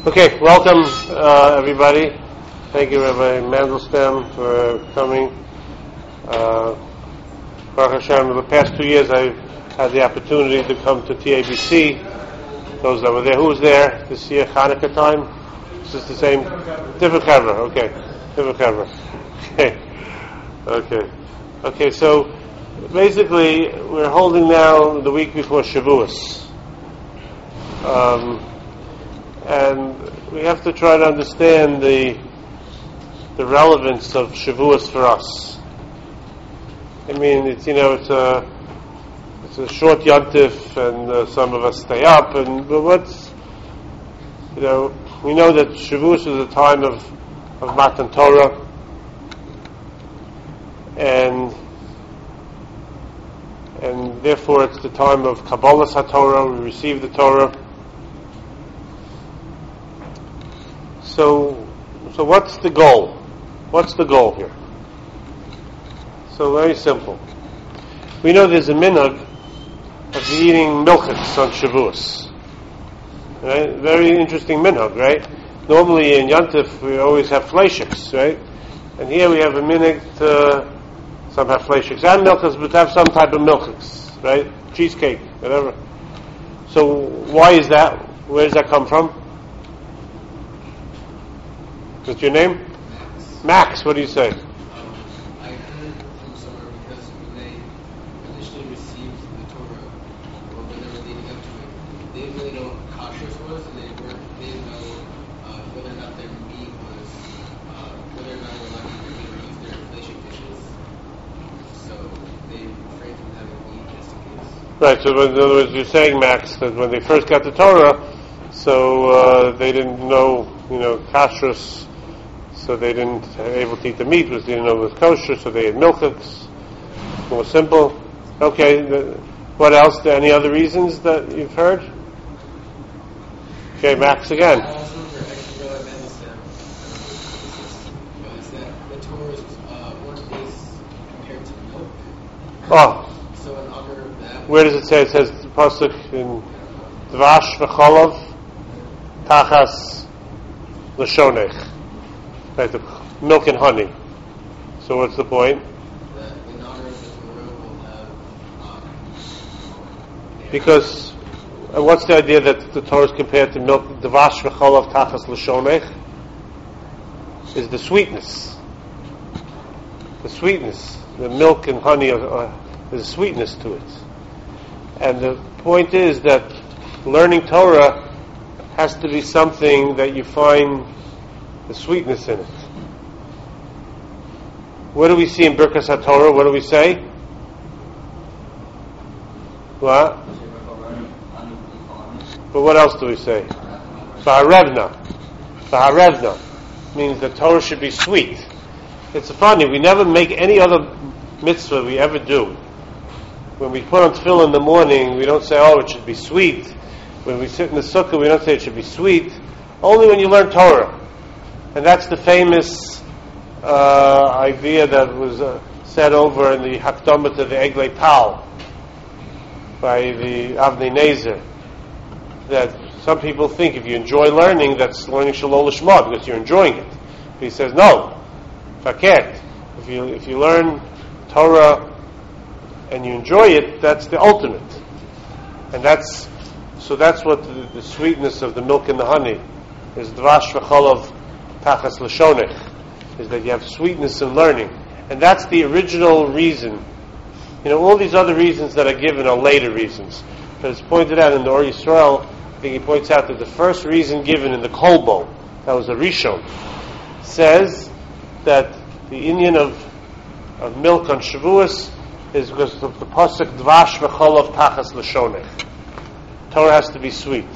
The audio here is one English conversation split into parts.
Okay, welcome everybody. Thank you, Rabbi Mandelstam, for coming. Baruch Hashem, in the past 2 years I've had the opportunity to come to TABC. Those that were there, who was there this year, Hanukkah time? Is this the same? Different Chevra, okay. Different Chevra. Okay, so basically we're holding now the week before Shavuos. And we have to try to understand the relevance of Shavuos for us. I mean, it's a short yontif, and some of us stay up. But we know that Shavuos is a time of Matan Torah, and therefore it's the time of Kabbalas HaTorah. We receive the Torah. So what's the goal? What's the goal here? So very simple. We know there's a minhag of eating milchiks on Shavuos. Right? Very interesting minhag, right? Normally in Yontif we always have fleishiks, right? And here we have a minhag to some have fleishiks and milchiks, but have some type of milchiks, right? Cheesecake, whatever. So why is that? Where does that come from? What's your name? Max, what do you say? I heard from somewhere because when they initially received the Torah, or when they were leading up to it, they didn't really know what kashrus was, and they didn't know whether or not their meat was, whether or not they were allowed to use their fleishik dishes. So they refrained from having meat just in case. Right, so in other words, you're saying, Max, that when they first got the Torah, so they didn't know, kashrus, so they didn't able to eat the meat because they didn't know it was kosher, so they had milchiks. More simple. Okay, what else? Any other reasons that you've heard? Okay, Max again. I also remember actually Rabbi Mandelstam was that the Torah is one place compared to milk. Oh, So in honor of that, where does it say? It says the pasuk in Dvash v'cholav tachas l'shonech. Right, the milk and honey. So what's the point? that in honor of the Torah will have Because what's the idea that the Torah is compared to milk? Dvash v'cholav tachas l'shonech is the sweetness. The sweetness. The milk and honey there's a sweetness to it. And the point is that learning Torah has to be something that you find the sweetness in it. What do we see in Birkas HaTorah? What do we say? What? But what else do we say? V'harevna. V'harevna means the Torah should be sweet. It's funny, we never make any other mitzvah we ever do. When we put on tefillah in the morning, we don't say, it should be sweet. When we sit in the sukkah, we don't say it should be sweet. Only when you learn Torah. And that's the famous idea that was said over in the Hakdamah to the Eglei Tal by the Avnei Nezer, that some people think if you enjoy learning, that's learning Shalol Lishma because you're enjoying it. But he says, no, faket. If you learn Torah and you enjoy it, that's the ultimate. And that's what the sweetness of the milk and the honey is. Dvash v'cholav tachas l'shonech, is that you have sweetness in learning. And that's the original reason. All these other reasons that are given are later reasons. But it's pointed out in the Or Yisrael, I think he points out that the first reason given in the Kolbo, that was the Rishon, says that the Inyan of milk on Shavuos is because of the pasuk Dvash v'cholav tachas l'shonech. Torah has to be sweet.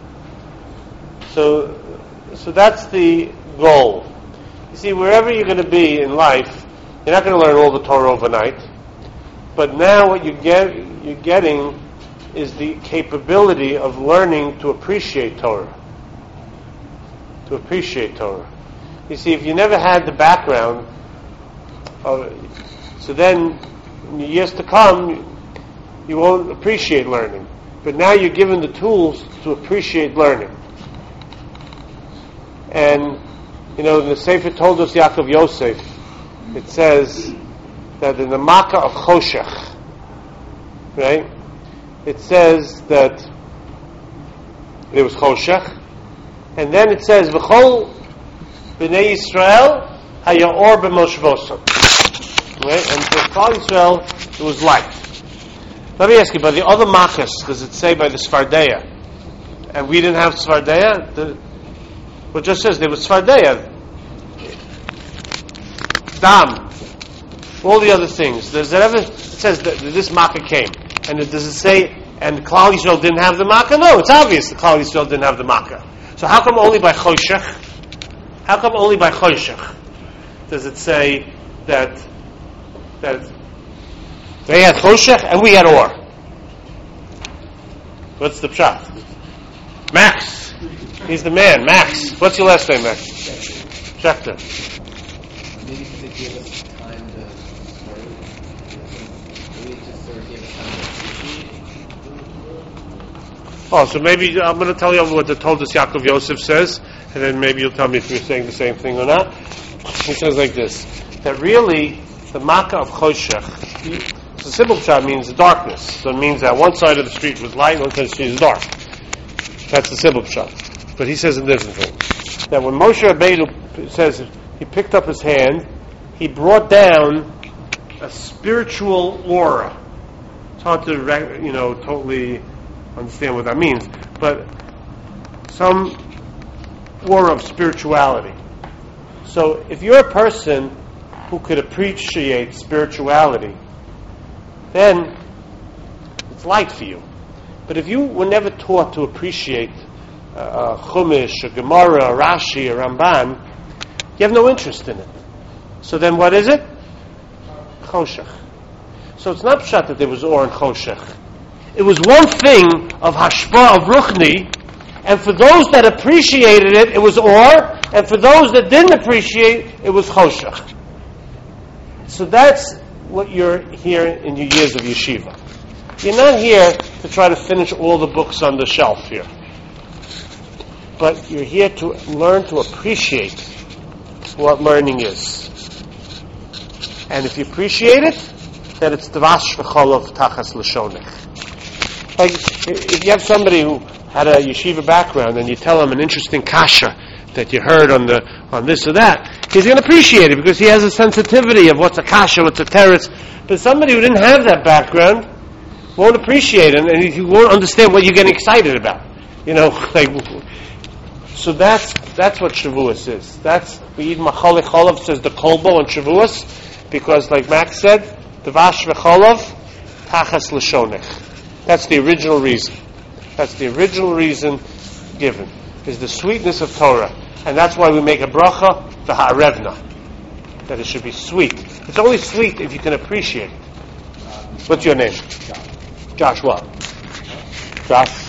So that's the goal. You see, wherever you're going to be in life, you're not going to learn all the Torah overnight. But now what you're getting is the capability of learning to appreciate Torah. To appreciate Torah. You see, if you never had the background, so then in the years to come, you won't appreciate learning. But now you're given the tools to appreciate learning. And, the Sefer told us Yaakov Yosef, it says that in the Makkah of Choshech, right, it says that there was Choshech, and then it says, V'chol b'nei Yisrael haya or b'moshvosam. Right? And for Klal Yisrael, it was light. Let me ask you, by the other Makkahs, does it say by the Sfardeya? And we didn't have Sfardeya? It just says there was Sfardeya. Dam. All the other things. It says that this Makkah came. And does it say, and Klal Yisrael didn't have the Makkah? No, it's obvious that Klal Yisrael didn't have the Makkah. So how come only by Choshech? How come only by Choshech does it say that they had Choshech and we had Or? What's the pshat? Max. He's the man. Max. What's your last name, Max? Schechter. Maybe because it gave us time to start. Maybe it just sort of gave us time to appreciate. Oh, so maybe I'm going to tell you what the Toldos Yaakov Yosef says, and then maybe you'll tell me if you're saying the same thing or not. He says like this, that really the Makkah of Choshech, the simple pshat means darkness. So it means that one side of the street was light, one side of the street was dark. That's the simple pshat. But he says a different thing. That when Moshe Rabbeinu says he picked up his hand, he brought down a spiritual aura. It's hard to, totally understand what that means, but some aura of spirituality. So if you're a person who could appreciate spirituality, then it's light for you. But if you were never taught to appreciate Chumash, a Gemara, a Rashi, a Ramban, you have no interest in it. So then what is it? Choshech. So it's not pshat that there was Or and Choshech. It was one thing of hashpa, of ruchni, and for those that appreciated it, it was Or, and for those that didn't appreciate, it was Choshech. So that's what you're here in your years of yeshiva. You're not here to try to finish all the books on the shelf here. But you're here to learn to appreciate what learning is. And if you appreciate it, then it's Dvash v'cholov tachas l'shonech. Like, if you have somebody who had a yeshiva background and you tell him an interesting kasha that you heard on this or that, he's going to appreciate it because he has a sensitivity of what's a kasha, what's a teretz. But somebody who didn't have that background won't appreciate it, and he won't understand what you're getting excited about. So that's what Shavuos is. That's we eat machal echolov, says the kolbo on Shavuos, because like Max said, Dvash v'cholov tachas l'shonech. That's the original reason. That's the original reason given, is the sweetness of Torah. And that's why we make a bracha, the ha'arevna, that it should be sweet. It's only sweet if you can appreciate it. What's your name? Josh what? Josh?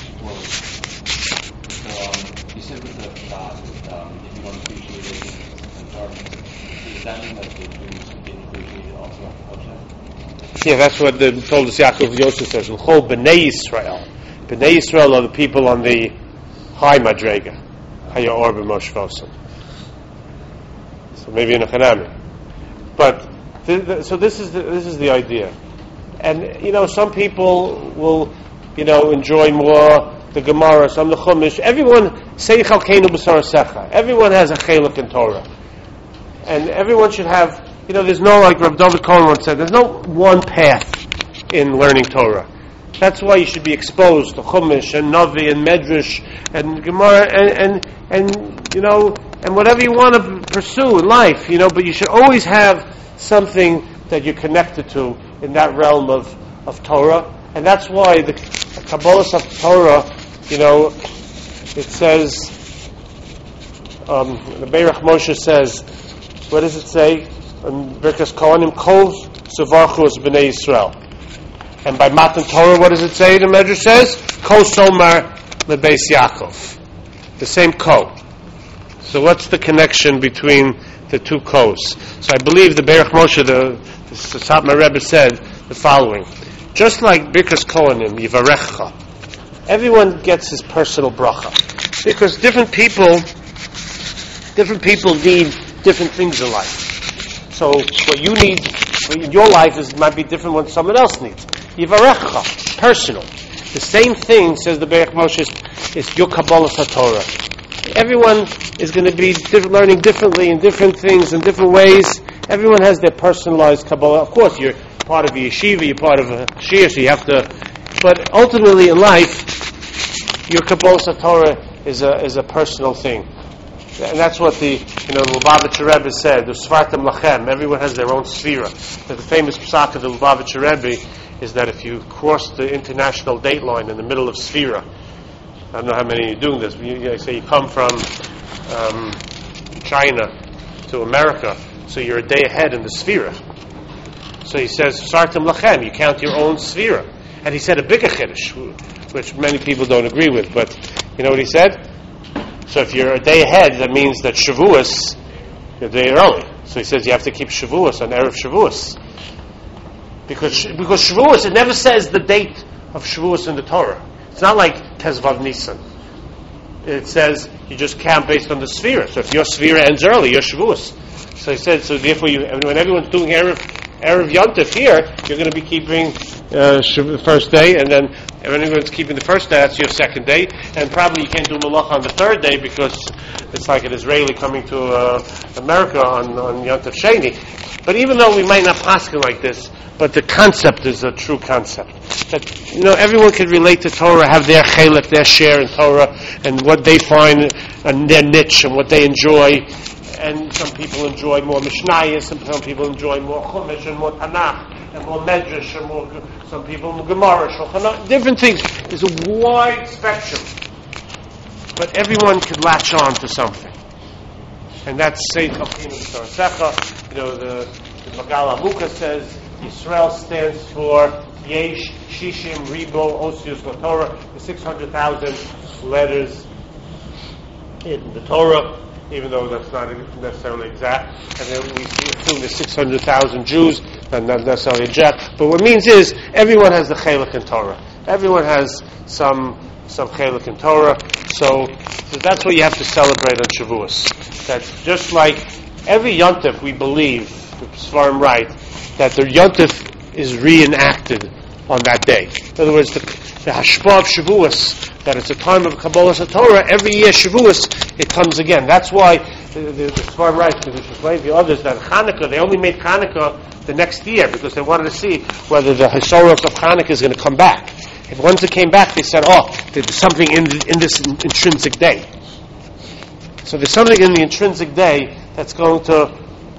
You said with the shot, if you don't appreciate it, it's darkness. Does that mean that the Jews didn't appreciate it also after Choshech? Yeah, that's what the Toldos Yaakov Yosef says. L'chol b'nei Yisrael. B'nei Yisrael are the people on the high madrega. Haya or b'moshvosam. So maybe in a chanami. But so this is the idea. And some people will enjoy more the Gemara, some the Chumash. Everyone seichal keinu b'sarasecha. Everyone has a chelak in Torah, and everyone should have. There's no, like Rav David Cohen once said, there's no one path in learning Torah. That's why you should be exposed to Chumash and Navi and Medrash and Gemara and whatever you want to pursue in life, but you should always have something that you're connected to in that realm of Torah. And that's why the Kabbalah of Torah, it says, the Beirach Moshe says, what does it say? Birkas Kohanim, Kol Sevarchu es B'nei Yisrael. And by Matan Torah, what does it say? The Medrash says, Kol Somar Lebeis Yaakov. The same Ko. So what's the connection between the two Kos? So I believe the Beirach Moshe, the Satmar Rebbe said the following. Just like Birkas Kohanim, Yivarecha, everyone gets his personal bracha. Because different people Different people need different things in life. So what you need in your life might be different than what someone else needs. Yivarecha, personal. The same thing, says the Berech Moshe, is your Kabbalah HaTorah. Everyone is going to be learning differently in different things, in different ways. Everyone has their personalized Kabbalah. Of course, you're part of a yeshiva, you're part of a shir, so you have to... But ultimately in life, your Kabbalah HaTorah is a personal thing. And that's what the Lubavitcher Rebbe said, the Svartim Lachem, everyone has their own sfira. The famous psak of the Lubavitcher Rebbe is that if you cross the international date line in the middle of sfira, I don't know how many of you are doing this, but you say you come from China to America, so you're a day ahead in the sfira. So he says, Svartim Lachem, you count your own sfira. And he said a bigger chiddush, which many people don't agree with, but you know what he said? So if you're a day ahead, that means that Shavuos, you're a day early. So he says you have to keep Shavuos on Erev Shavuos. Because Shavuos, it never says the date of Shavuos in the Torah. It's not like Tezvav Nisan. It says you just count based on the Sfira. So if your Sfira ends early, you're Shavuos. So he said, so therefore when everyone's doing Erev Yontif here, you're going to be keeping the first day, and then if anyone's keeping the first day, that's your second day, and probably you can't do Malach on the third day because it's like an Israeli coming to America on Yontif Sheni. But even though we might not paskin like this, but the concept is a true concept. That everyone can relate to Torah, have their chelek, their share in Torah, and what they find and their niche and what they enjoy. And some people enjoy more Mishnayos, and some people enjoy more Chumash and more Tanakh, and more Medrash, and more, some people more Gemara, Shulchan Aruch, different things. There's a wide spectrum. But everyone can latch on to something. And that's Seif Chalkinu B'Sarasecha. The Magal Amuka says, Yisrael stands for Yesh, Shishim, Ribo, Osius, LaTorah, the 600,000 letters in the Torah, even though that's not necessarily exact. And then we assume there's 600,000 Jews, not necessarily exact. But what it means is, everyone has the Chelek in Torah. Everyone has some Chelek in Torah. So that's what you have to celebrate on Shavuos. That just like every Yontif, we believe, the Sfarim write, that the Yontif is reenacted on that day. In other words, the Hashpah of Shavuos, that it's a time of Kabbalah HaTorah, every year Shavuos, it comes again. That's why the Sfarim writes, because explain to the others that Hanukkah, they only made Hanukkah the next year because they wanted to see whether the Hisoros of Hanukkah is going to come back. If once it came back, they said, there's something in this intrinsic day. So there's something in the intrinsic day that's going to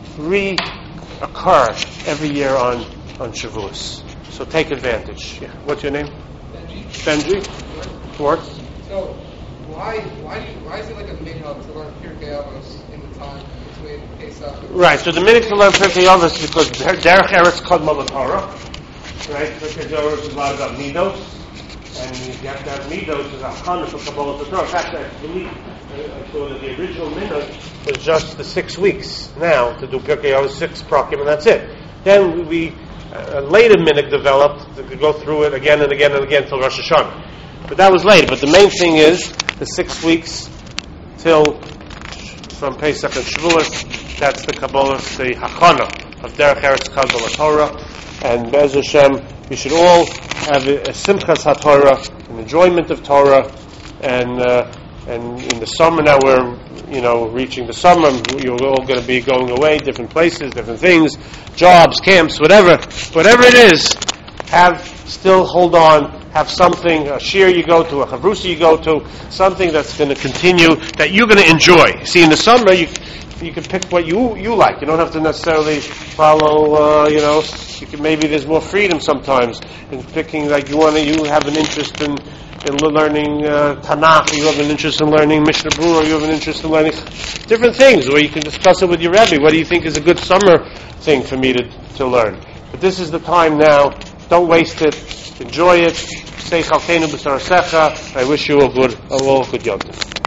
reoccur every year on Shavuos. So take advantage. Yeah. What's your name? Benji. Works. So why is it like a minhag to learn Pirkei Avos in the time between Pesach? Right. So the minhag to learn Pirkei Avos is because Derech Eretz Kodma L'Torah. Right. Pirkei Avos is a lot about midos, and you have to have midos as a chana for Kabbalah Torah. In fact, I believe I saw that the original minhag was just the 6 weeks now to do Pirkei Avos 6 prakim, and that's it. Then we later minhag developed to go through it again and again and again till Rosh Hashanah. But that was later. But the main thing is the 6 weeks till from Pesach and Shavuos. That's the Kabbalah, the Hachana of Derech Eretz Kabbalah Torah. And Be'ez Hashem, we should all have a Simchas HaTorah, an enjoyment of Torah, and in the summer now we're reaching the summer. You're all going to be going away, different places, different things, jobs, camps, whatever it is. Hold on. Have something, a shir you go to, a chavrusa you go to, something that's going to continue, that you're going to enjoy. See, in the summer, you can pick what you like. You don't have to necessarily follow, you can, maybe there's more freedom sometimes in picking, like you have an interest in learning Tanakh, or you have an interest in learning Mishnah Berurah, or you have an interest in learning different things, where you can discuss it with your Rebbe. What do you think is a good summer thing for me to learn? But this is the time now. Don't waste it. Enjoy it. Say Chalkenu B'Sarasecha. I wish you all good Yom Tov.